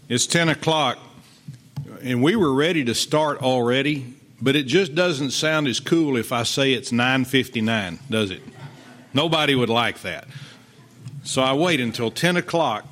It's 10 o'clock, and we were ready to start already, but it just doesn't sound as cool if I say it's 9:59, does it? Nobody would like that. So I wait until 10 o'clock.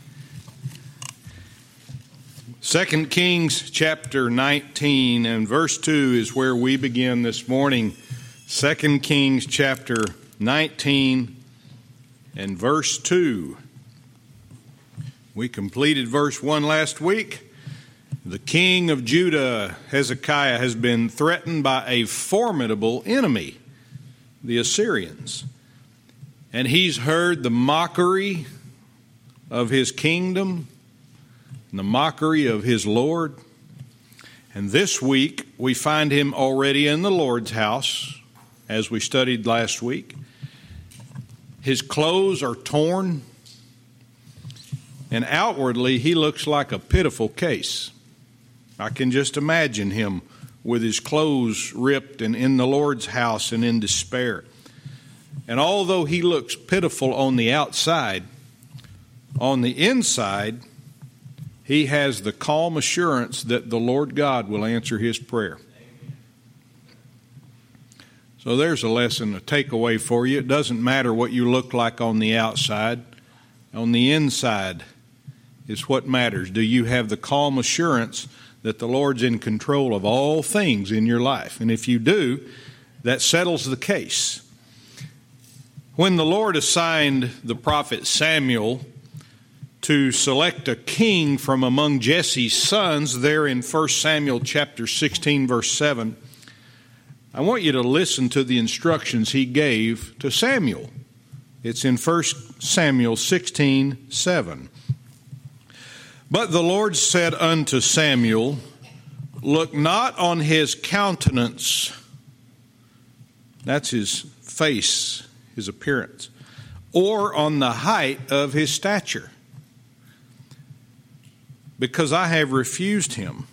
2 Kings chapter 19 and verse 2 is where we begin this morning. 2 Kings chapter 19 and verse 2. We completed verse 1 last week. The king of Judah, Hezekiah, has been threatened by a formidable enemy, the Assyrians. And he's heard the mockery of his kingdom and the mockery of his Lord. And this week we find him already in the Lord's house, as we studied last week. His clothes are torn, and outwardly he looks like a pitiful case. I can just imagine him with his clothes ripped and in the Lord's house and in despair. And although he looks pitiful on the outside, on the inside, he has the calm assurance that the Lord God will answer his prayer. So there's a lesson, a takeaway for you. It doesn't matter what you look like on the outside. On the inside is what matters. Do you have the calm assurance that the Lord's in control of all things in your life? And if you do, that settles the case. When the Lord assigned the prophet Samuel to select a king from among Jesse's sons there in 1 Samuel chapter 16, verse 7, I want you to listen to the instructions he gave to Samuel. It's in 1 Samuel 16, 7. But the Lord said unto Samuel, look not on his countenance, that's his face, his appearance, or on the height of his stature, because I have refused him.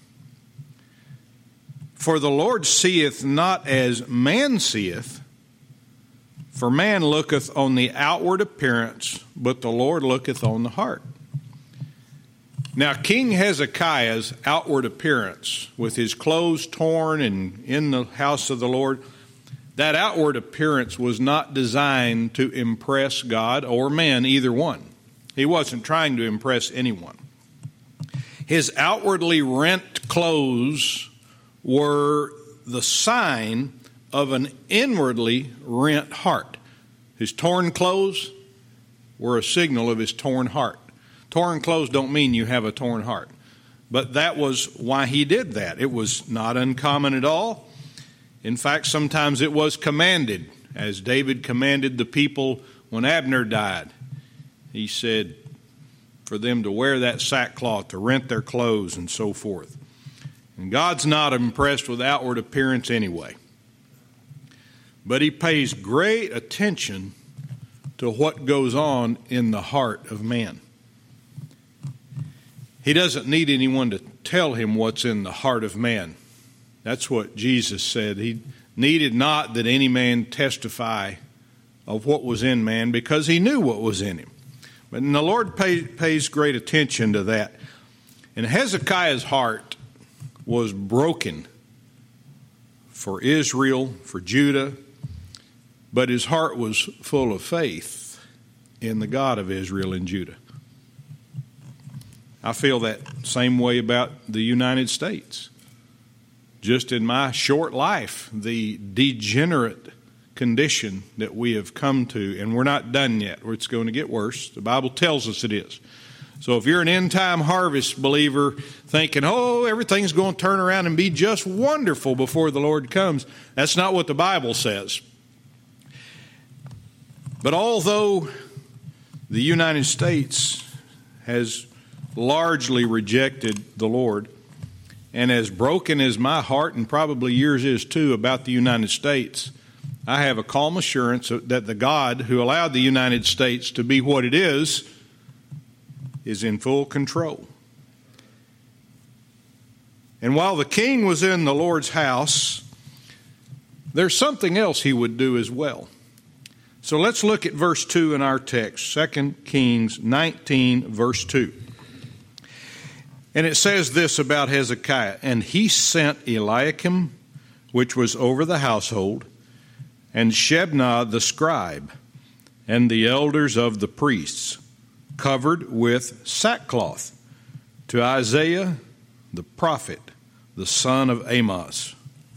For the Lord seeth not as man seeth, for man looketh on the outward appearance, but the Lord looketh on the heart. Now, King Hezekiah's outward appearance, with his clothes torn and in the house of the Lord, that outward appearance was not designed to impress God or man, either one. He wasn't trying to impress anyone. His outwardly rent clothes were the sign of an inwardly rent heart. His torn clothes were a signal of his torn heart. Torn clothes don't mean you have a torn heart. But that was why he did that. It was not uncommon at all. In fact, sometimes it was commanded, as David commanded the people when Abner died. He said for them to wear that sackcloth, to rent their clothes, and so forth. And God's not impressed with outward appearance anyway. But he pays great attention to what goes on in the heart of man. He doesn't need anyone to tell him what's in the heart of man. That's what Jesus said. He needed not that any man testify of what was in man, because he knew what was in him. But the Lord pays great attention to that. And Hezekiah's heart was broken for Israel, for Judah, but his heart was full of faith in the God of Israel and Judah. I feel that same way about the United States. Just in my short life, the degenerate condition that we have come to, and we're not done yet. It's going to get worse. The Bible tells us it is. So if you're an end-time harvest believer thinking, oh, everything's going to turn around and be just wonderful before the Lord comes, that's not what the Bible says. But although the United States has largely rejected the Lord, and as broken as my heart, and probably yours is too, about the United States, I have a calm assurance that the God who allowed the United States to be what it is in full control. And while the king was in the Lord's house, there's something else he would do as well. So let's look at verse 2 in our text, 2 Kings 19, verse 2. And it says this about Hezekiah, and he sent Eliakim, which was over the household, and Shebna the scribe, and the elders of the priests, covered with sackcloth, to Isaiah the prophet, the son of Amos.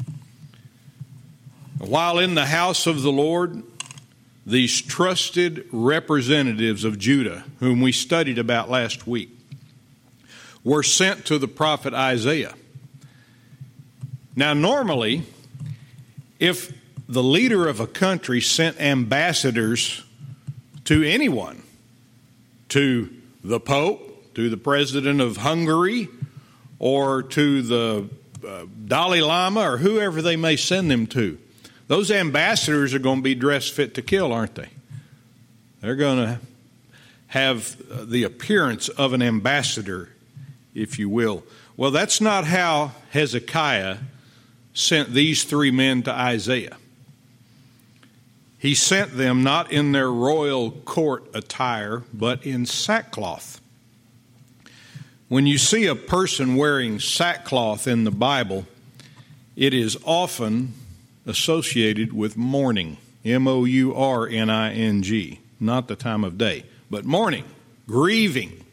While in the house of the Lord, these trusted representatives of Judah, whom we studied about last week, were sent to the prophet Isaiah. Now, normally, if the leader of a country sent ambassadors to anyone, to the Pope, to the president of Hungary, or to the Dalai Lama, or whoever they may send them to, those ambassadors are going to be dressed fit to kill, aren't they? They're going to have the appearance of an ambassador, if you will. Well, that's not how Hezekiah sent these three men to Isaiah. He sent them not in their royal court attire, but in sackcloth. When you see a person wearing sackcloth in the Bible, it is often associated with mourning, mourning, not the time of day, but mourning, grieving.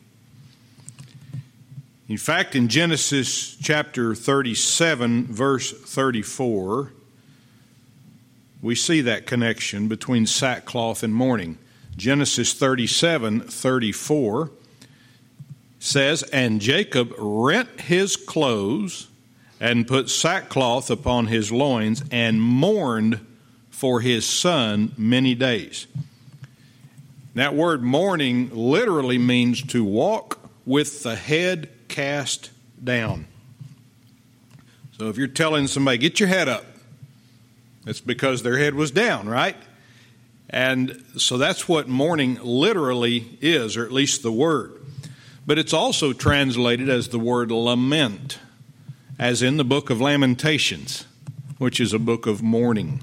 In fact, in Genesis chapter 37, verse 34, we see that connection between sackcloth and mourning. Genesis 37:34 says, and Jacob rent his clothes and put sackcloth upon his loins and mourned for his son many days. That word mourning literally means to walk with the head cast down. So if you're telling somebody, get your head up, it's because their head was down, right? And so that's what mourning literally is, or at least the word. But it's also translated as the word lament, as in the book of Lamentations, which is a book of mourning.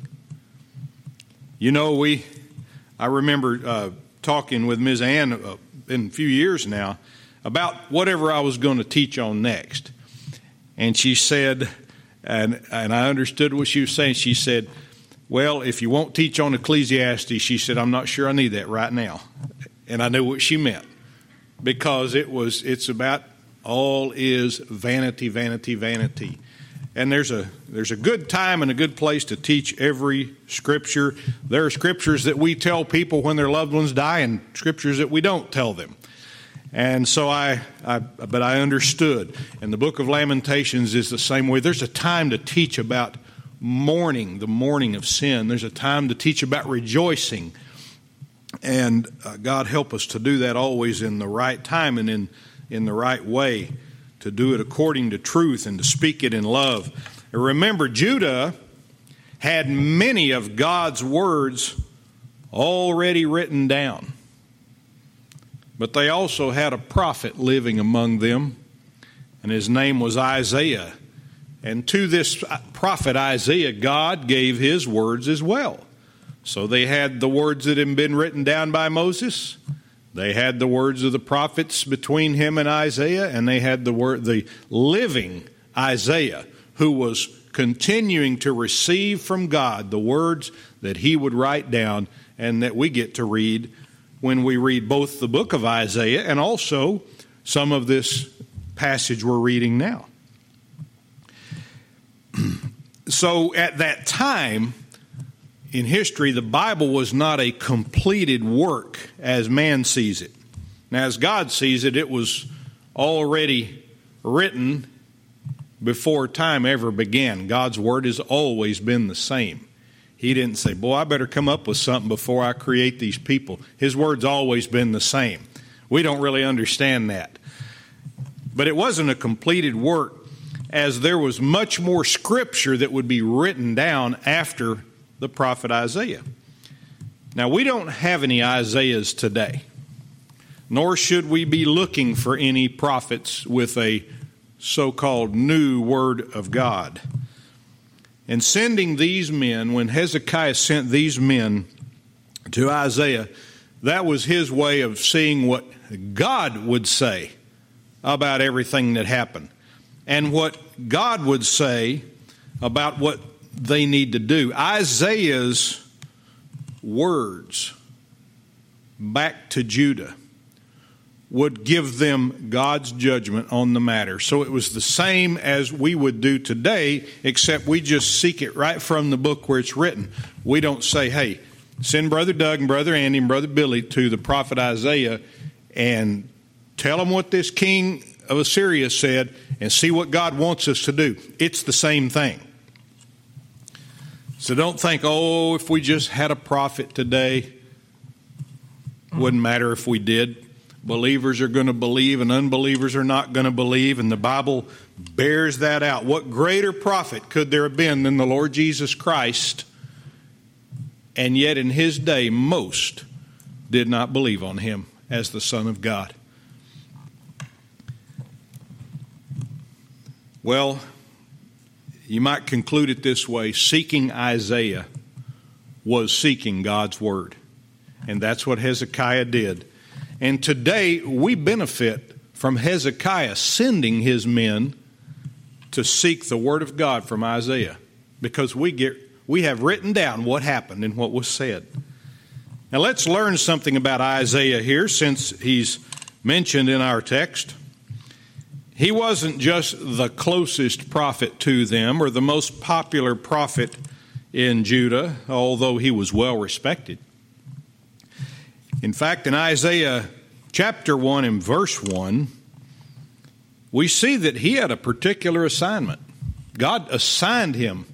You know, I remember talking with Ms. Ann in a few years now about whatever I was going to teach on next. And she said, and I understood what she was saying, she said, well, if you won't teach on Ecclesiastes, she said, I'm not sure I need that right now. And I knew what she meant, because it's about all is vanity, vanity, vanity. And there's a good time and a good place to teach every scripture. There are scriptures that we tell people when their loved ones die, and scriptures that we don't tell them. And so but I understood. And the book of Lamentations is the same way. There's a time to teach about mourning, the mourning of sin. There's a time to teach about rejoicing. And God help us to do that always in the right time and in the right way, to do it according to truth and to speak it in love. And remember, Judah had many of God's words already written down. But they also had a prophet living among them, and his name was Isaiah. And to this prophet Isaiah, God gave his words as well. So they had the words that had been written down by Moses. They had the words of the prophets between him and Isaiah, and they had the living Isaiah, who was continuing to receive from God the words that he would write down and that we get to read when we read both the book of Isaiah and also some of this passage we're reading now. So at that time in history, the Bible was not a completed work as man sees it. Now, as God sees it, it was already written before time ever began. God's word has always been the same. He didn't say, boy, I better come up with something before I create these people. His word's always been the same. We don't really understand that. But it wasn't a completed work, as there was much more scripture that would be written down after the prophet Isaiah. Now, we don't have any Isaiahs today, nor should we be looking for any prophets with a so-called new word of God. And sending these men, when Hezekiah sent these men to Isaiah, that was his way of seeing what God would say about everything that happened and what God would say about what they need to do. Isaiah's words back to Judah would give them God's judgment on the matter. So it was the same as we would do today, except we just seek it right from the book where it's written. We don't say, hey, send Brother Doug and Brother Andy and Brother Billy to the prophet Isaiah and tell them what this king of Assyria said and see what God wants us to do. It's the same thing. So don't think, oh, if we just had a prophet today, wouldn't matter if we did. Believers are going to believe and unbelievers are not going to believe, and the Bible bears that out. What greater prophet could there have been than the Lord Jesus Christ? And yet in his day, most did not believe on him as the Son of God. Well, you might conclude it this way. Seeking Isaiah was seeking God's Word. And that's what Hezekiah did. And today we benefit from Hezekiah sending his men to seek the Word of God from Isaiah, because we have written down what happened and what was said. Now let's learn something about Isaiah here, since he's mentioned in our text. He wasn't just the closest prophet to them or the most popular prophet in Judah, although he was well respected. In fact, in Isaiah chapter 1 and verse 1, we see that he had a particular assignment. God assigned him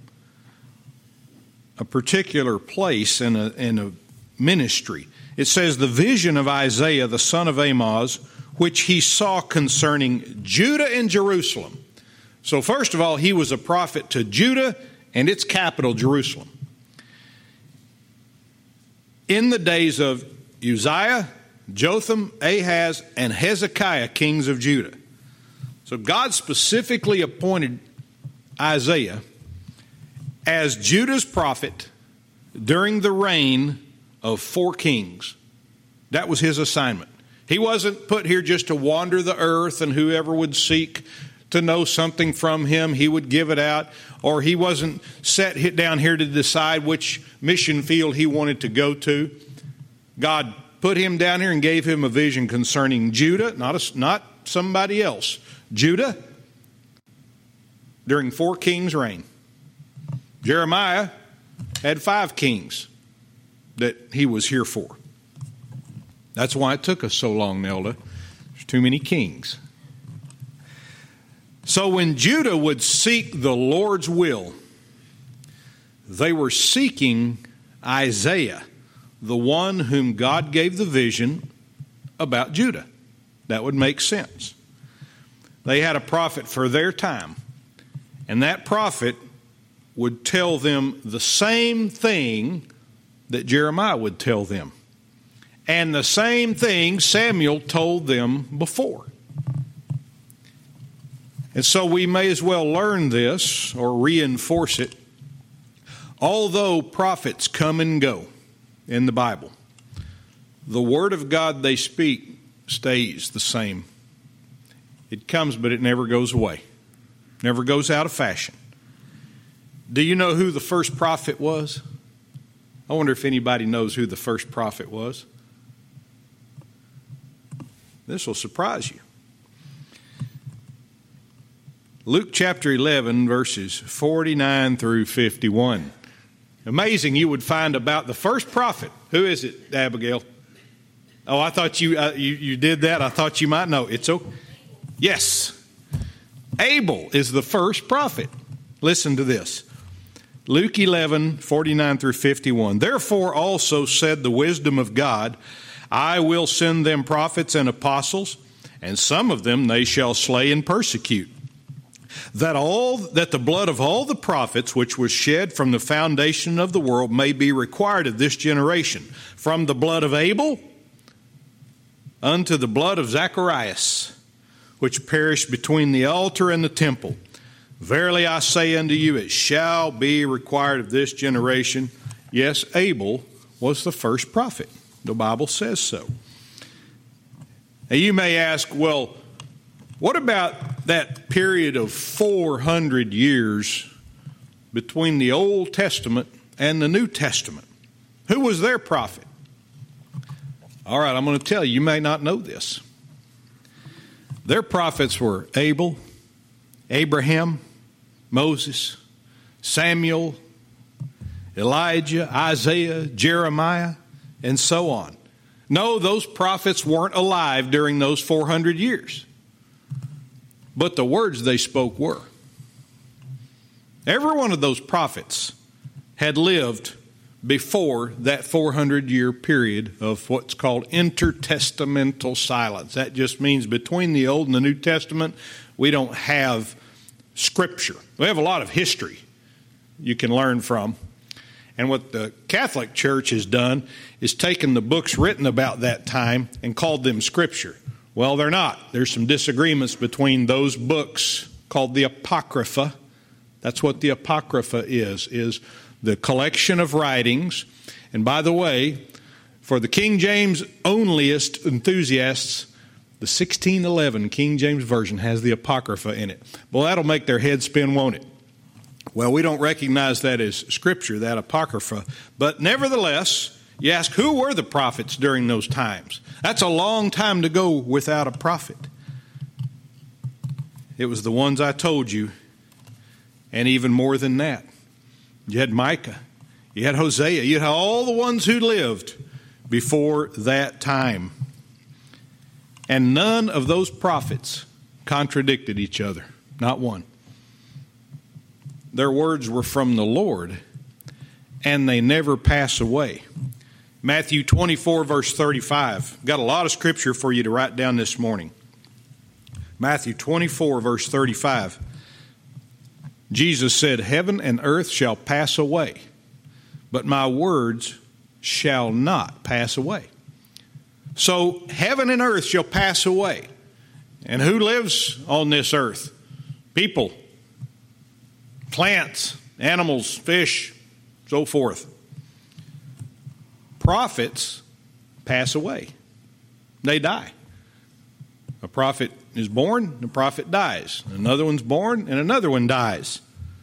a particular place in a ministry. It says, the vision of Isaiah, the son of Amoz, which he saw concerning Judah and Jerusalem. So first of all, he was a prophet to Judah and its capital, Jerusalem. In the days of Uzziah, Jotham, Ahaz, and Hezekiah, kings of Judah. So God specifically appointed Isaiah as Judah's prophet during the reign of 4 kings. That was his assignment. He wasn't put here just to wander the earth, and whoever would seek to know something from him, he would give it out. Or he wasn't set down here to decide which mission field he wanted to go to. God put him down here and gave him a vision concerning Judah, not somebody else. Judah, during 4 kings' reign. Jeremiah had 5 kings that he was here for. That's why it took us so long, Nelda. There's too many kings. So when Judah would seek the Lord's will, they were seeking Isaiah, the one whom God gave the vision about Judah. That would make sense. They had a prophet for their time, and that prophet would tell them the same thing that Jeremiah would tell them, and the same thing Samuel told them before. And so we may as well learn this or reinforce it. Although prophets come and go in the Bible, the word of God they speak stays the same. It comes, but it never goes away. Never goes out of fashion. Do you know who the first prophet was? I wonder if anybody knows who the first prophet was. This will surprise you. Luke chapter 11, verses 49 through 51. Amazing you would find about the first prophet. Who is it, Abigail? Oh, I thought you did that. I thought you might know. It's okay. Yes. Abel is the first prophet. Listen to this. Luke 11, 49 through 51. Therefore also said the wisdom of God, I will send them prophets and apostles, and some of them they shall slay and persecute. That the blood of all the prophets which was shed from the foundation of the world may be required of this generation, from the blood of Abel unto the blood of Zacharias, which perished between the altar and the temple. Verily I say unto you, it shall be required of this generation. Yes, Abel was the first prophet. The Bible says so. Now you may ask, well, What about that period of 400 years between the Old Testament and the New Testament? Who was their prophet? All right, I'm going to tell you, you may not know this. Their prophets were Abel, Abraham, Moses, Samuel, Elijah, Isaiah, Jeremiah, and so on. No, those prophets weren't alive during those 400 years. But the words they spoke were. Every one of those prophets had lived before that 400-year period of what's called intertestamental silence. That just means between the Old and the New Testament, we don't have Scripture. We have a lot of history you can learn from. And what the Catholic Church has done is taken the books written about that time and called them Scripture. Well, they're not. There's some disagreements between those books called the Apocrypha. That's what the Apocrypha is the collection of writings. And by the way, for the King James onlyist enthusiasts, the 1611 King James Version has the Apocrypha in it. Well, that'll make their head spin, won't it? Well, we don't recognize that as Scripture, that Apocrypha. But nevertheless, you ask, who were the prophets during those times? That's a long time to go without a prophet. It was the ones I told you, and even more than that. You had Micah, you had Hosea, you had all the ones who lived before that time. And none of those prophets contradicted each other, not one. Their words were from the Lord, and they never pass away. Matthew 24, verse 35. Got a lot of scripture for you to write down this morning. Matthew 24, verse 35. Jesus said, "Heaven and earth shall pass away, but my words shall not pass away." So heaven and earth shall pass away. And who lives on this earth? People, plants, animals, fish, so forth. Prophets pass away. They die. A prophet is born, the prophet dies. Another one's born, and another one dies.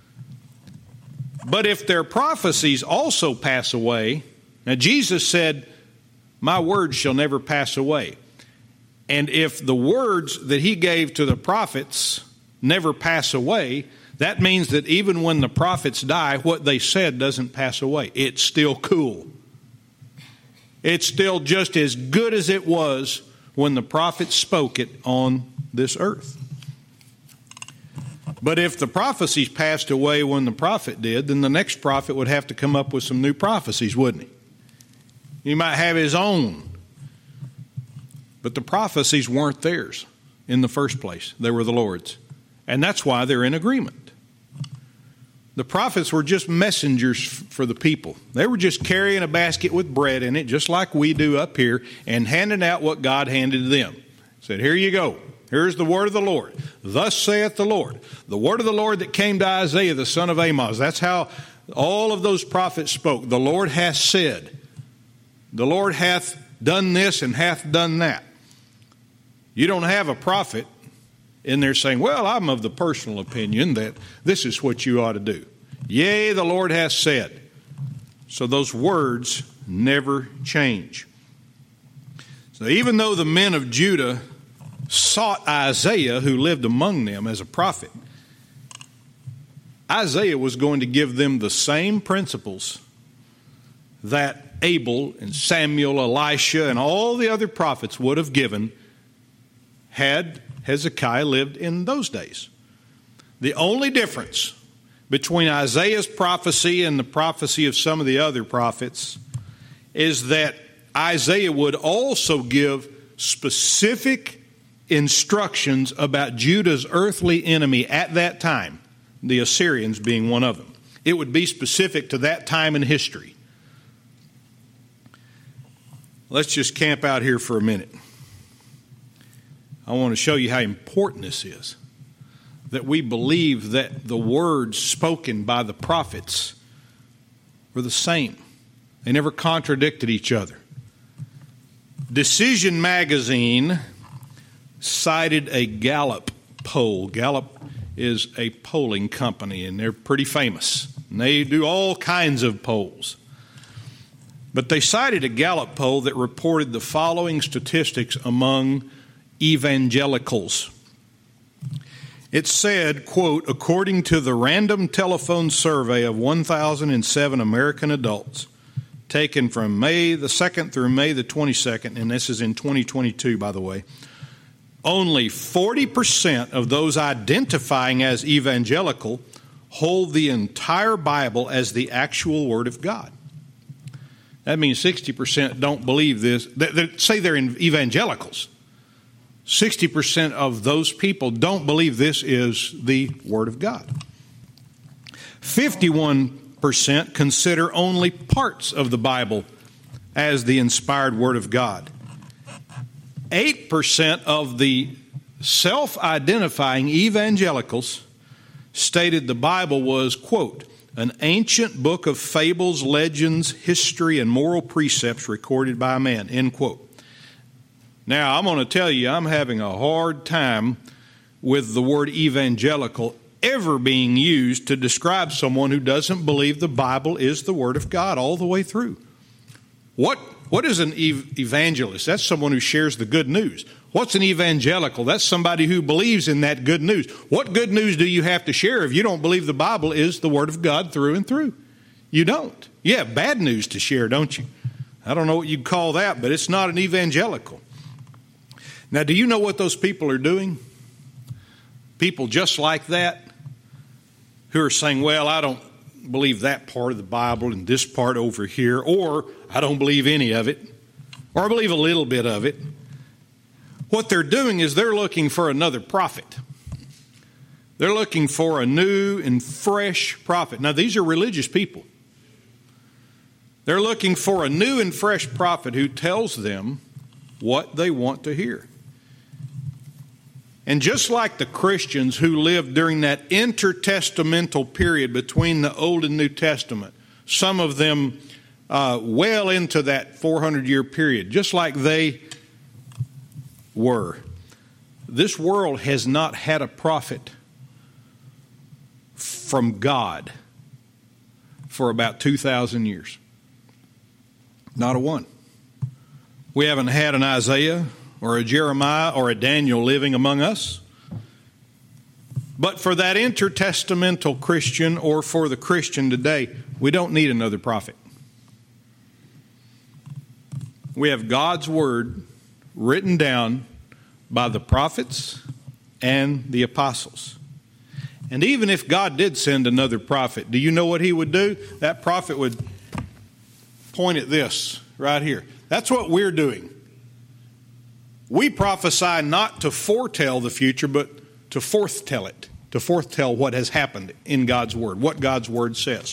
But if their prophecies also pass away, now Jesus said, "My words shall never pass away." And if the words that he gave to the prophets never pass away, that means that even when the prophets die, what they said doesn't pass away. It's still cool. It's still just as good as it was when the prophets spoke it on this earth. But if the prophecies passed away when the prophet did, then the next prophet would have to come up with some new prophecies, wouldn't he? He might have his own. But the prophecies weren't theirs in the first place. They were the Lord's. And that's why they're in agreement. The prophets were just messengers for the people. They were just carrying a basket with bread in it, just like we do up here, and handing out what God handed to them. Said, "Here you go. Here's the word of the Lord. Thus saith the Lord." The word of the Lord that came to Isaiah, the son of Amoz. That's how all of those prophets spoke. The Lord hath said. The Lord hath done this and hath done that. You don't have a prophet in there saying, "Well, I'm of the personal opinion that this is what you ought to do." Yea, the Lord hath said. So those words never change. So even though the men of Judah sought Isaiah, who lived among them, as a prophet, Isaiah was going to give them the same principles that Abel and Samuel, Elisha, and all the other prophets would have given had Hezekiah lived in those days. The only difference between Isaiah's prophecy and the prophecy of some of the other prophets is that Isaiah would also give specific instructions about Judah's earthly enemy at that time, the Assyrians being one of them. It would be specific to that time in history. Let's just camp out here for a minute. I want to show you how important this is, that we believe that the words spoken by the prophets were the same. They never contradicted each other. Decision Magazine cited a Gallup poll. Gallup is a polling company, and they're pretty famous. And they do all kinds of polls. But they cited a Gallup poll that reported the following statistics among evangelicals. It said, quote, according to the random telephone survey of 1,007 American adults, taken from May the 2nd through May the 22nd, and this is in 2022, by the way, only 40% of those identifying as evangelical hold the entire Bible as the actual Word of God. That means 60% don't believe this. Say they're evangelicals. 60% of those people don't believe this is the Word of God. 51% consider only parts of the Bible as the inspired Word of God. 8% of the self-identifying evangelicals stated the Bible was, quote, an ancient book of fables, legends, history, and moral precepts recorded by man, end quote. Now, I'm going to tell you, I'm having a hard time with the word evangelical ever being used to describe someone who doesn't believe the Bible is the Word of God all the way through. What is an evangelist? That's someone who shares the good news. What's an evangelical? That's somebody who believes in that good news. What good news do you have to share if you don't believe the Bible is the Word of God through and through? You don't. You have bad news to share, don't you? I don't know what you'd call that, but it's not an evangelical. Now, do you know what those people are doing? People just like that who are saying, well, I don't believe that part of the Bible and this part over here, or I don't believe any of it, or I believe a little bit of it. What they're doing is they're looking for another prophet. They're looking for a new and fresh prophet. Now, these are religious people. They're looking for a new and fresh prophet who tells them what they want to hear. And just like the Christians who lived during that intertestamental period between the Old and New Testament, some of them well into that 400-year period, just like they were, this world has not had a prophet from God for about 2,000 years. Not a one. We haven't had an Isaiah or a Jeremiah or a Daniel living among us. But for that intertestamental Christian or for the Christian today, we don't need another prophet. We have God's Word written down by the prophets and the apostles. And even if God did send another prophet, do you know what he would do? That prophet would point at this right here. That's what we're doing. We prophesy not to foretell the future, but to foretell it, to foretell what has happened in God's Word, what God's Word says.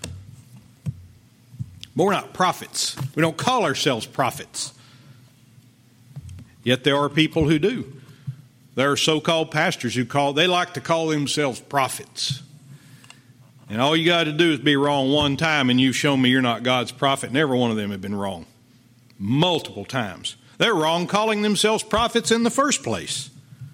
But we're not prophets. We don't call ourselves prophets. Yet there are people who do. There are so-called pastors who they like to call themselves prophets. And all you got to do is be wrong one time and you've shown me you're not God's prophet. And every one of them have been wrong. Multiple times. They're wrong calling themselves prophets in the first place.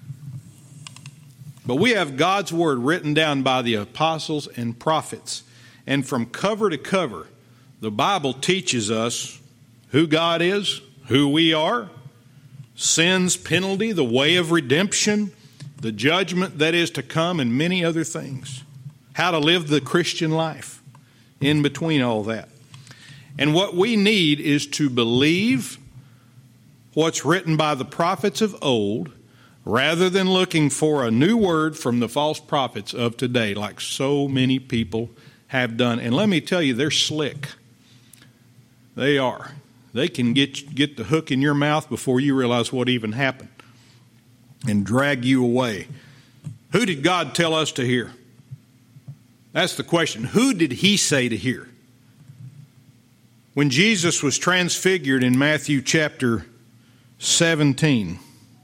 But we have God's Word written down by the apostles and prophets. And from cover to cover, the Bible teaches us who God is, who we are, sin's penalty, the way of redemption, the judgment that is to come, and many other things. How to live the Christian life in between all that. And what we need is to believe what's written by the prophets of old rather than looking for a new word from the false prophets of today, like so many people have done. And let me tell you, they're slick. They are. They can get the hook in your mouth before you realize what even happened and drag you away. Who did God tell us to hear? That's the question. Who did he say to hear? When Jesus was transfigured in Matthew chapter 17,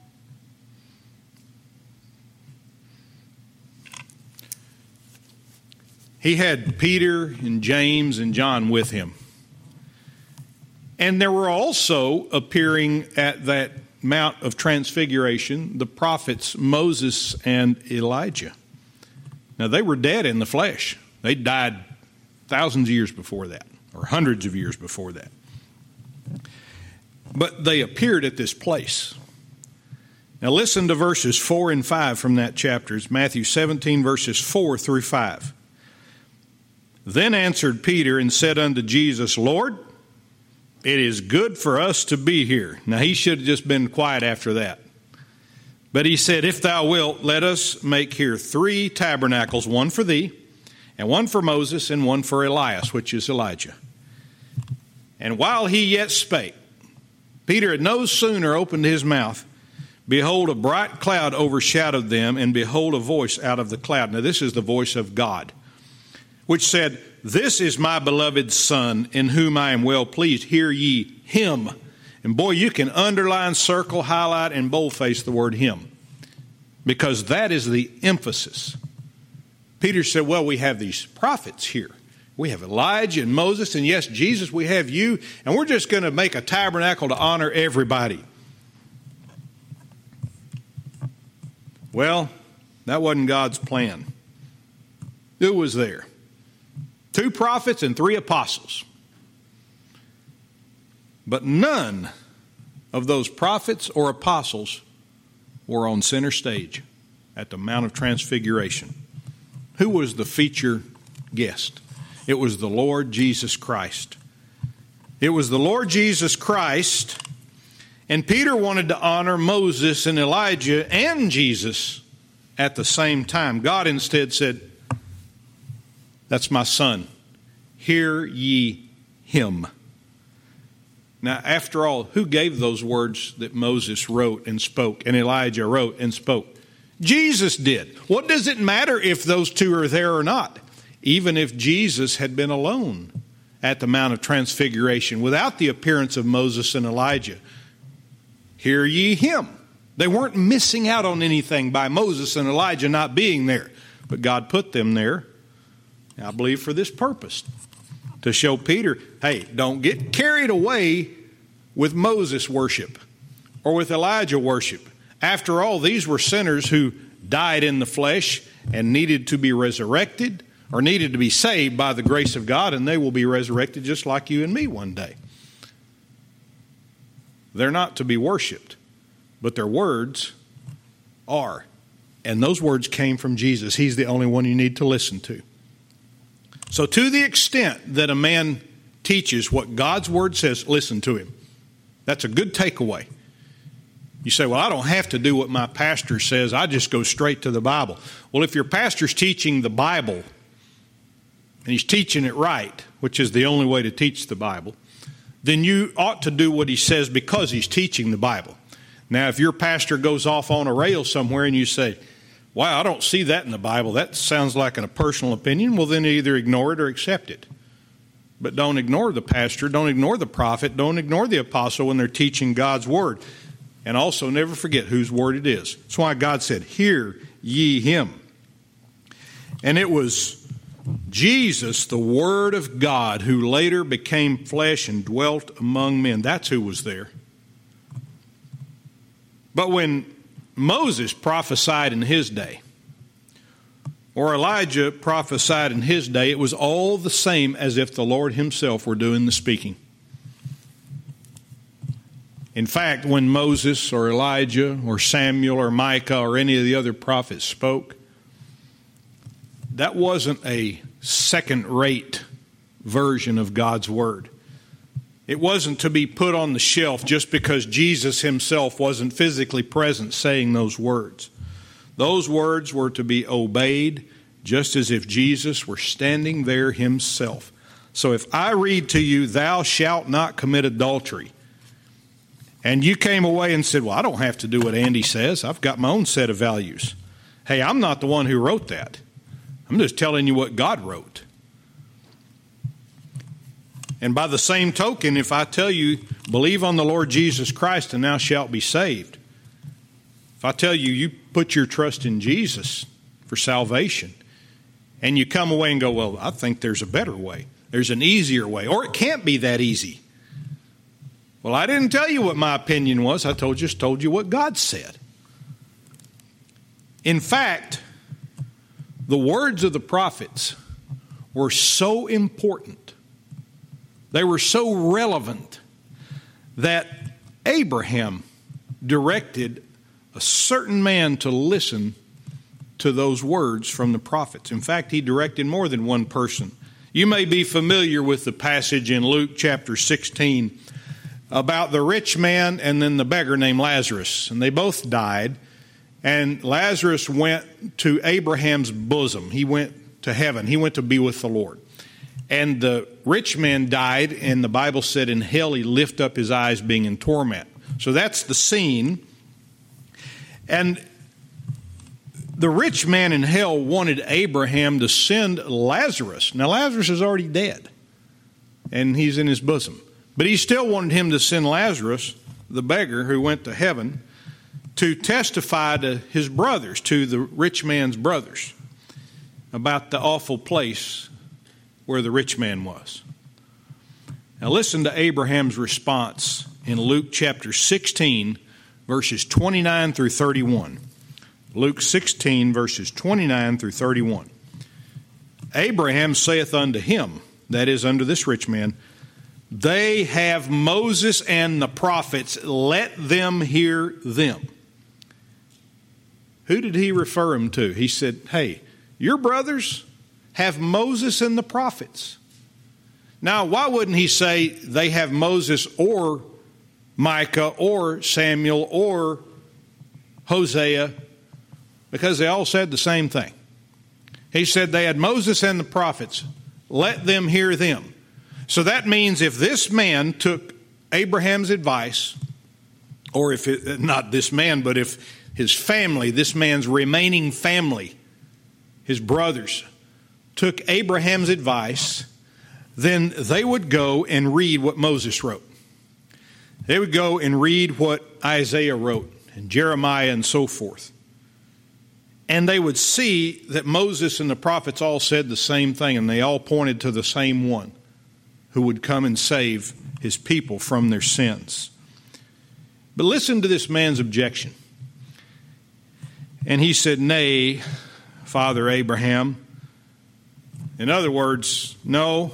he had Peter and James and John with him. And there were also appearing at that Mount of Transfiguration, the prophets Moses and Elijah. Now, they were dead in the flesh. They died thousands of years before that, or hundreds of years before that. But they appeared at this place. Now listen to verses 4 and 5 from that chapter. It's Matthew 17, verses 4 through 5. Then answered Peter and said unto Jesus, Lord, it is good for us to be here. Now he should have just been quiet after that. But he said, if thou wilt, let us make here 3 tabernacles, one for thee, and one for Moses, and one for Elias, which is Elijah. And while he yet spake, Peter had no sooner opened his mouth, behold, a bright cloud overshadowed them, and behold, a voice out of the cloud. Now this is the voice of God, which said, this is my beloved Son, in whom I am well pleased. Hear ye him. And boy, you can underline, circle, highlight, and boldface the word him, because that is the emphasis. Peter said, well, we have these prophets here. We have Elijah and Moses, and yes, Jesus, we have you, and we're just going to make a tabernacle to honor everybody. Well, that wasn't God's plan. Who was there? 2 prophets and 3 apostles. But none of those prophets or apostles were on center stage at the Mount of Transfiguration. Who was the feature guest? It was the Lord Jesus Christ. It was the Lord Jesus Christ, and Peter wanted to honor Moses and Elijah and Jesus at the same time. God instead said, that's my Son. Hear ye him. Now, after all, who gave those words that Moses wrote and spoke and Elijah wrote and spoke? Jesus did. What does it matter if those 2 are there or not? Even if Jesus had been alone at the Mount of Transfiguration without the appearance of Moses and Elijah, hear ye him. They weren't missing out on anything by Moses and Elijah not being there. But God put them there, I believe, for this purpose. To show Peter, hey, don't get carried away with Moses worship or with Elijah worship. After all, these were sinners who died in the flesh and needed to be resurrected or needed to be saved by the grace of God, and they will be resurrected just like you and me one day. They're not to be worshiped, but their words are. And those words came from Jesus. He's the only one you need to listen to. So to the extent that a man teaches what God's word says, listen to him. That's a good takeaway. You say, well, I don't have to do what my pastor says. I just go straight to the Bible. Well, if your pastor's teaching the Bible, and he's teaching it right, which is the only way to teach the Bible, then you ought to do what he says because he's teaching the Bible. Now, if your pastor goes off on a rail somewhere and you say, wow, I don't see that in the Bible, that sounds like a personal opinion, well, then either ignore it or accept it. But don't ignore the pastor, don't ignore the prophet, don't ignore the apostle when they're teaching God's word. And also never forget whose word it is. That's why God said, hear ye him. And it was Jesus, the Word of God, who later became flesh and dwelt among men. That's who was there. But when Moses prophesied in his day, or Elijah prophesied in his day, it was all the same as if the Lord himself were doing the speaking. In fact, when Moses or Elijah or Samuel or Micah or any of the other prophets spoke, that wasn't a second-rate version of God's word. It wasn't to be put on the shelf just because Jesus himself wasn't physically present saying those words. Those words were to be obeyed just as if Jesus were standing there himself. So if I read to you, thou shalt not commit adultery, and you came away and said, well, I don't have to do what Andy says. I've got my own set of values. Hey, I'm not the one who wrote that. I'm just telling you what God wrote. And by the same token, if I tell you, believe on the Lord Jesus Christ and thou shalt be saved. If I tell you, you put your trust in Jesus for salvation, and you come away and go, well, I think there's a better way. There's an easier way. Or it can't be that easy. Well, I didn't tell you what my opinion was. I just told you what God said. In fact, the words of the prophets were so important, they were so relevant, that Abraham directed a certain man to listen to those words from the prophets. In fact, he directed more than one person. You may be familiar with the passage in Luke chapter 16 about the rich man and then the beggar named Lazarus. And they both died. And Lazarus went to Abraham's bosom. He went to heaven. He went to be with the Lord. And the rich man died, and the Bible said in hell he lifted up his eyes being in torment. So that's the scene. And the rich man in hell wanted Abraham to send Lazarus. Now, Lazarus is already dead, and he's in his bosom. But he still wanted him to send Lazarus, the beggar who went to heaven, to testify to his brothers, to the rich man's brothers, about the awful place where the rich man was. Now, listen to Abraham's response in Luke chapter 16, verses 29 through 31. Luke 16, verses 29 through 31. Abraham saith unto him, that is, unto this rich man, they have Moses and the prophets, let them hear them. Who did he refer him to? He said, hey, your brothers have Moses and the prophets. Now, why wouldn't he say they have Moses or Micah or Samuel or Hosea? Because they all said the same thing. He said they had Moses and the prophets. Let them hear them. So that means if this man took Abraham's advice, or if it, not this man, but if his family, this man's remaining family, his brothers, took Abraham's advice, then they would go and read what Moses wrote. They would go and read what Isaiah wrote and Jeremiah and so forth. And they would see that Moses and the prophets all said the same thing, and they all pointed to the same one who would come and save his people from their sins. But listen to this man's objection. And he said, nay, Father Abraham. In other words, no,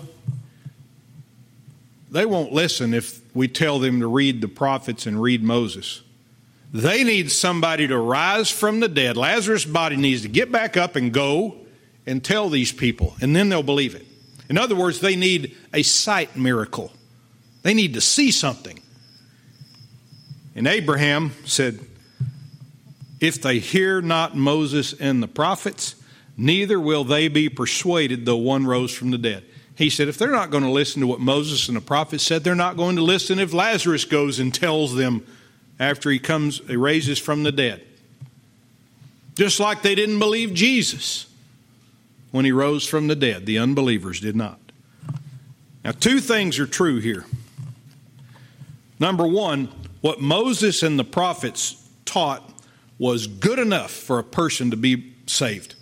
they won't listen if we tell them to read the prophets and read Moses. They need somebody to rise from the dead. Lazarus' body needs to get back up and go and tell these people, and then they'll believe it. In other words, they need a sight miracle. They need to see something. And Abraham said, if they hear not Moses and the prophets, neither will they be persuaded, though one rose from the dead. He said, if they're not going to listen to what Moses and the prophets said, they're not going to listen if Lazarus goes and tells them after he raises from the dead. Just like they didn't believe Jesus when he rose from the dead. The unbelievers did not. Now, two things are true here. Number one, what Moses and the prophets taught was good enough for a person to be saved.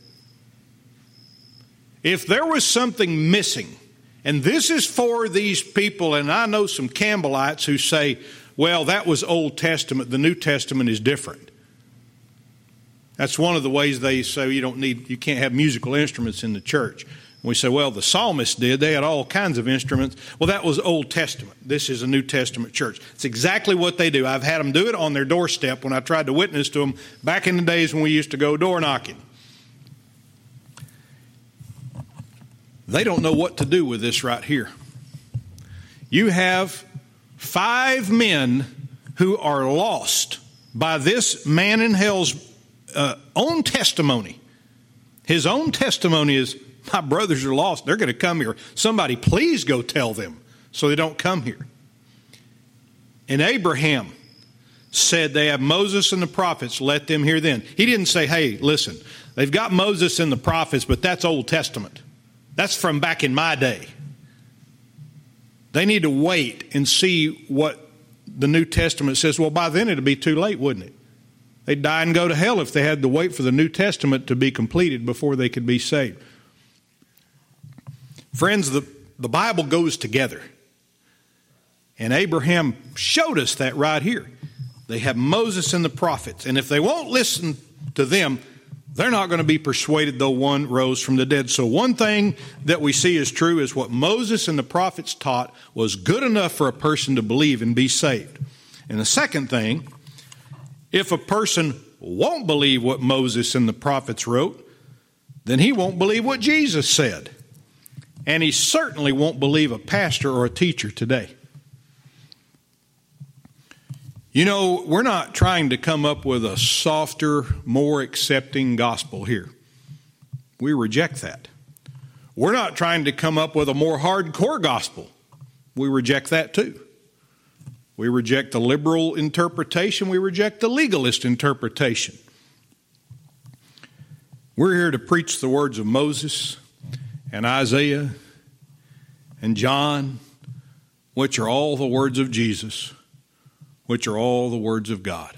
If there was something missing, and this is for these people, and I know some Campbellites who say, well, that was Old Testament, the New Testament is different. That's one of the ways they say you can't have musical instruments in the church. We say, well, the psalmist did. They had all kinds of instruments. Well, that was Old Testament. This is a New Testament church. It's exactly what they do. I've had them do it on their doorstep when I tried to witness to them back in the days when we used to go door knocking. They don't know what to do with this right here. You have 5 men who are lost by this man in hell's own testimony. His own testimony is, my brothers are lost. They're going to come here. Somebody please go tell them so they don't come here. And Abraham said they have Moses and the prophets. Let them hear then. He didn't say, hey, listen, they've got Moses and the prophets, but that's Old Testament. That's from back in my day. They need to wait and see what the New Testament says. Well, by then it'd be too late, wouldn't it? They'd die and go to hell if they had to wait for the New Testament to be completed before they could be saved. Friends, the Bible goes together. And Abraham showed us that right here. They have Moses and the prophets. And if they won't listen to them, they're not going to be persuaded, though one rose from the dead. So one thing that we see is true is what Moses and the prophets taught was good enough for a person to believe and be saved. And the second thing, if a person won't believe what Moses and the prophets wrote, then he won't believe what Jesus said. And he certainly won't believe a pastor or a teacher today. You know, we're not trying to come up with a softer, more accepting gospel here. We reject that. We're not trying to come up with a more hardcore gospel. We reject that too. We reject the liberal interpretation. We reject the legalist interpretation. We're here to preach the words of Moses and Isaiah and John, which are all the words of Jesus, which are all the words of God.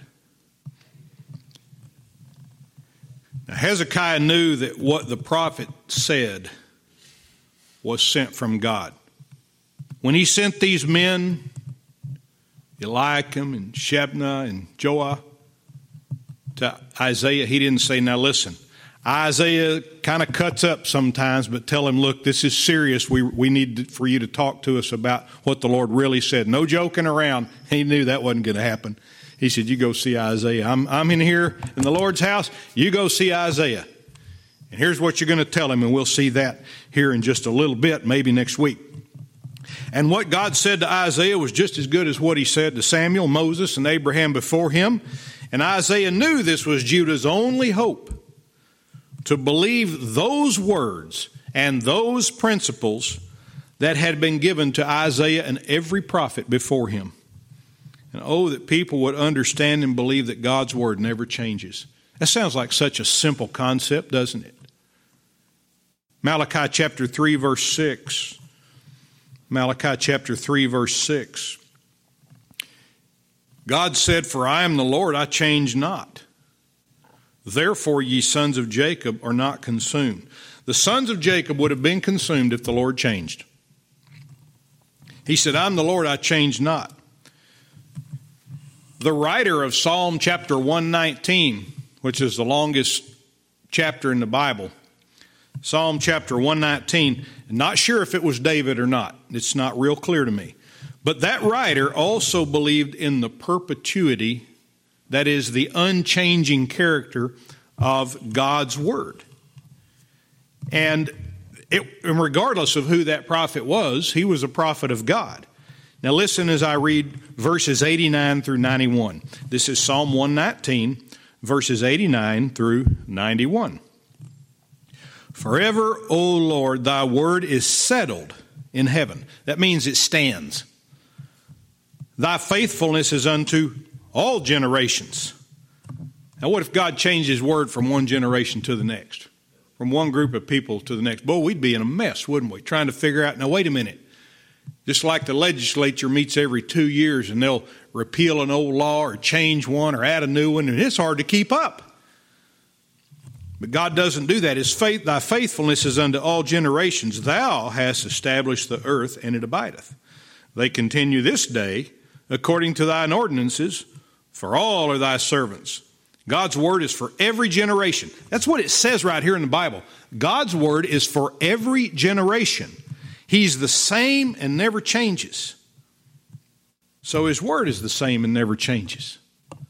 Now, Hezekiah knew that what the prophet said was sent from God. When he sent these men, Eliakim and Shebna and Joah, to Isaiah, he didn't say, now listen, Isaiah kind of cuts up sometimes, but tell him, look, this is serious. We need for you to talk to us about what the Lord really said. No joking around. He knew that wasn't going to happen. He said, you go see Isaiah. I'm in here in the Lord's house. You go see Isaiah. And here's what you're going to tell him, and we'll see that here in just a little bit, maybe next week. And what God said to Isaiah was just as good as what he said to Samuel, Moses, and Abraham before him. And Isaiah knew this was Judah's only hope, to believe those words and those principles that had been given to Isaiah and every prophet before him. And oh, that people would understand and believe that God's word never changes. That sounds like such a simple concept, doesn't it? Malachi chapter 3, verse 6. Malachi chapter 3, verse 6. God said, for I am the Lord, I change not. Therefore, ye sons of Jacob are not consumed. The sons of Jacob would have been consumed if the Lord changed. He said, I'm the Lord, I change not. The writer of Psalm chapter 119, which is the longest chapter in the Bible, Psalm chapter 119, not sure if it was David or not. It's not real clear to me. But that writer also believed in the perpetuity, that is, the unchanging character of God's word. And regardless of who that prophet was, he was a prophet of God. Now listen as I read verses 89 through 91. This is Psalm 119, verses 89 through 91. Forever, O Lord, thy word is settled in heaven. That means it stands. Thy faithfulness is unto all generations. Now, what if God changed his word from one generation to the next? From one group of people to the next? Boy, we'd be in a mess, wouldn't we? Trying to figure out, now wait a minute. Just like the legislature meets every 2 years and they'll repeal an old law or change one or add a new one, and it's hard to keep up. But God doesn't do that. Thy faithfulness is unto all generations. Thou hast established the earth, and it abideth. They continue this day according to thine ordinances, for all are thy servants. God's word is for every generation. That's what it says right here in the Bible. God's word is for every generation. He's the same and never changes. So his word is the same and never changes.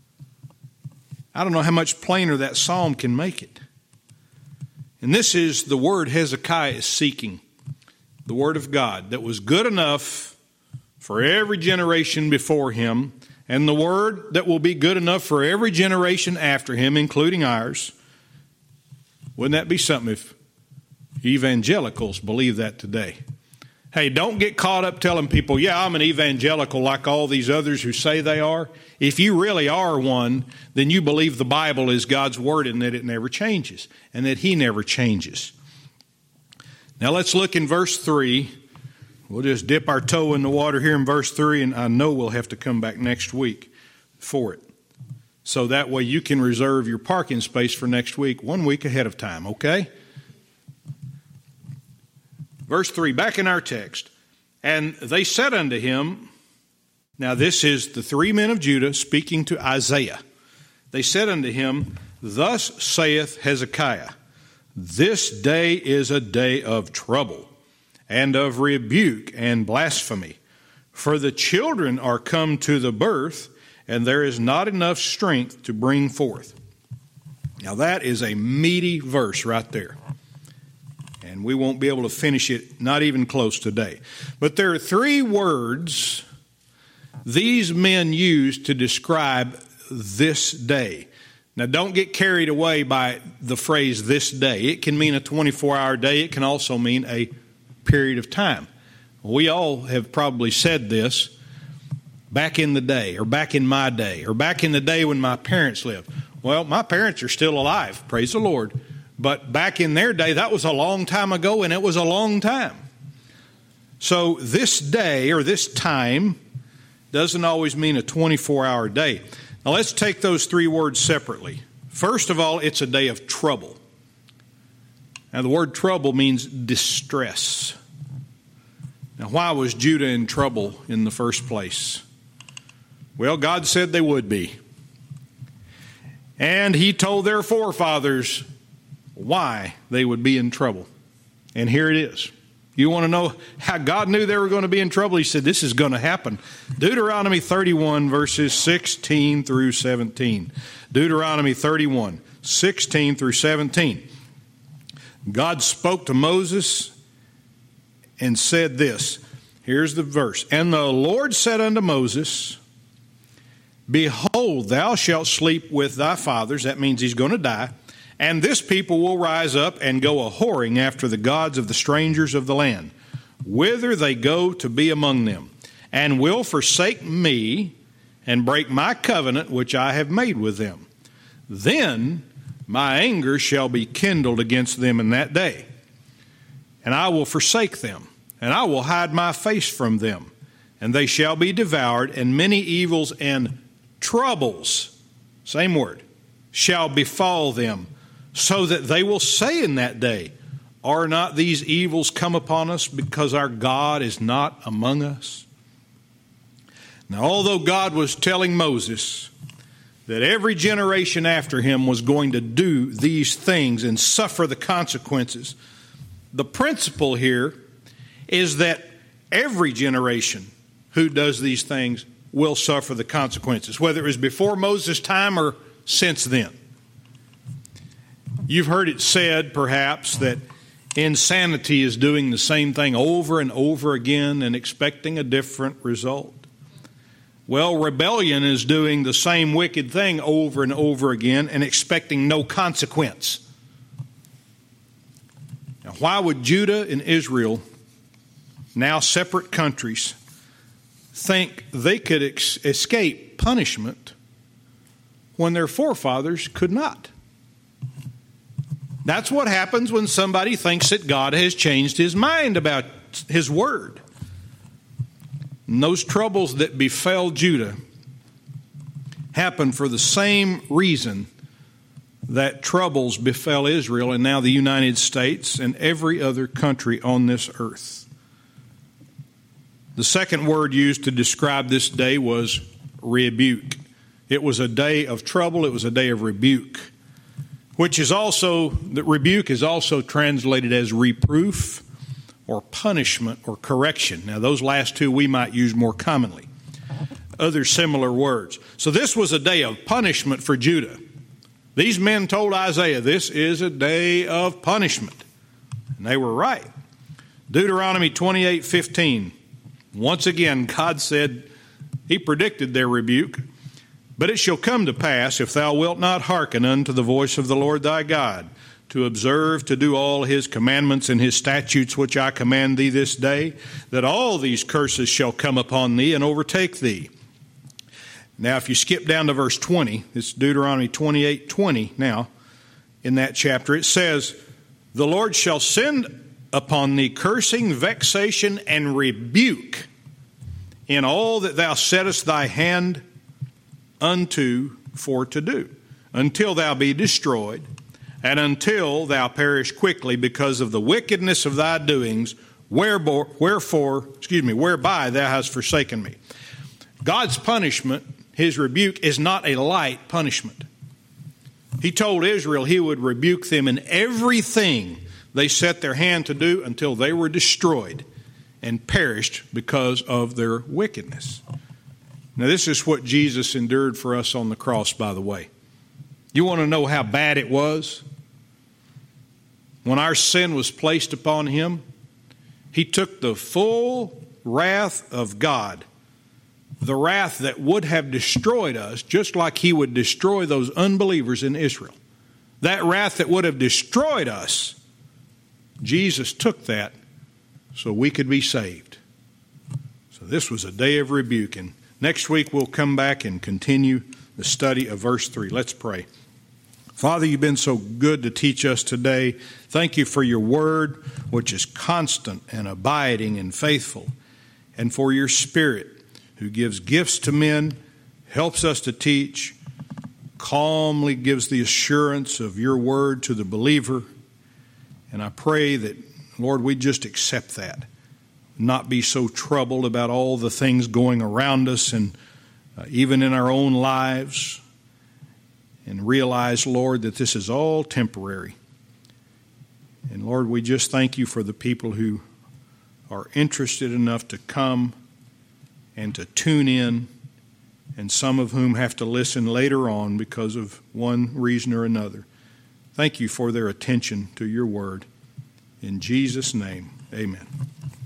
I don't know how much plainer that psalm can make it. And this is the word Hezekiah is seeking. The word of God that was good enough for every generation before him, and the word that will be good enough for every generation after him, including ours. Wouldn't that be something if evangelicals believe that today? Hey, don't get caught up telling people, yeah, I'm an evangelical like all these others who say they are. If you really are one, then you believe the Bible is God's word and that it never changes and that he never changes. Now let's look in verse 3. We'll just dip our toe in the water here in verse 3, and I know we'll have to come back next week for it. So that way you can reserve your parking space for next week, 1 week ahead of time, okay? Verse 3, back in our text. And they said unto him, Now this is the 3 men of Judah speaking to Isaiah. They said unto him, Thus saith Hezekiah, This day is a day of trouble, and of rebuke and blasphemy. For the children are come to the birth, and there is not enough strength to bring forth. Now that is a meaty verse right there. And we won't be able to finish it, not even close today. But there are 3 words these men used to describe this day. Now don't get carried away by the phrase this day. It can mean a 24-hour day. It can also mean a period of time. We all have probably said this back in the day, or back in my day, or back in the day when my parents lived. Well, my parents are still alive, praise the Lord. But back in their day, that was a long time ago, and it was a long time. So this day, or this time, doesn't always mean a 24-hour day. Now let's take those 3 words separately. First of all, it's a day of trouble. Now the word trouble means distress. Now why was Judah in trouble in the first place? Well, God said they would be. And he told their forefathers why they would be in trouble. And here it is. You want to know how God knew they were going to be in trouble? He said this is going to happen. Deuteronomy 31 verses 16 through 17. Deuteronomy 31, 16 through 17. God spoke to Moses and said this. Here's the verse. And the Lord said unto Moses, Behold, thou shalt sleep with thy fathers. That means he's going to die. And this people will rise up and go a-whoring after the gods of the strangers of the land, whither they go to be among them, and will forsake me and break my covenant which I have made with them. Then my anger shall be kindled against them in that day, and I will forsake them, and I will hide my face from them, and they shall be devoured, and many evils and troubles, same word, shall befall them, so that they will say in that day, Are not these evils come upon us because our God is not among us? Now, although God was telling Moses that every generation after him was going to do these things and suffer the consequences, the principle here is that every generation who does these things will suffer the consequences, whether it was before Moses' time or since then. You've heard it said, perhaps, that insanity is doing the same thing over and over again and expecting a different result. Well, rebellion is doing the same wicked thing over and over again and expecting no consequence. Now, why would Judah and Israel, now separate countries, think they could escape punishment when their forefathers could not? That's what happens when somebody thinks that God has changed his mind about his word. And those troubles that befell Judah happened for the same reason that troubles befell Israel and now the United States and every other country on this earth. The second word used to describe this day was rebuke. It was a day of trouble. It was a day of rebuke, which is also, the rebuke is also translated as reproof or punishment or correction. Now, those last two we might use more commonly. Other similar words. So this was a day of punishment for Judah. These men told Isaiah, this is a day of punishment. And they were right. Deuteronomy 28:15. Once again, God said, he predicted their rebuke. But it shall come to pass, if thou wilt not hearken unto the voice of the Lord thy God, to observe to do all his commandments and his statutes which I command thee this day, that all these curses shall come upon thee and overtake thee. Now, if you skip down to verse 20, it's Deuteronomy 28:20 now, in that chapter, it says, the Lord shall send upon thee cursing, vexation, and rebuke in all that thou settest thy hand unto for to do, until thou be destroyed, and until thou perish quickly because of the wickedness of thy doings, whereby thou hast forsaken me. God's punishment, his rebuke, is not a light punishment. He told Israel he would rebuke them in everything they set their hand to do until they were destroyed and perished because of their wickedness. Now, this is what Jesus endured for us on the cross, by the way. You want to know how bad it was? When our sin was placed upon him, he took the full wrath of God, the wrath that would have destroyed us, just like he would destroy those unbelievers in Israel. That wrath that would have destroyed us, Jesus took that so we could be saved. So this was a day of rebuke. And next week we'll come back and continue the study of verse 3. Let's pray. Father, you've been so good to teach us today. Thank you for your word, which is constant and abiding and faithful, and for your Spirit, who gives gifts to men, helps us to teach, calmly gives the assurance of your word to the believer. And I pray that, Lord, we just accept that, not be so troubled about all the things going around us and even in our own lives, and realize, Lord, that this is all temporary. And Lord, we just thank you for the people who are interested enough to come and to tune in, and some of whom have to listen later on because of one reason or another. Thank you for their attention to your word. In Jesus' name, amen.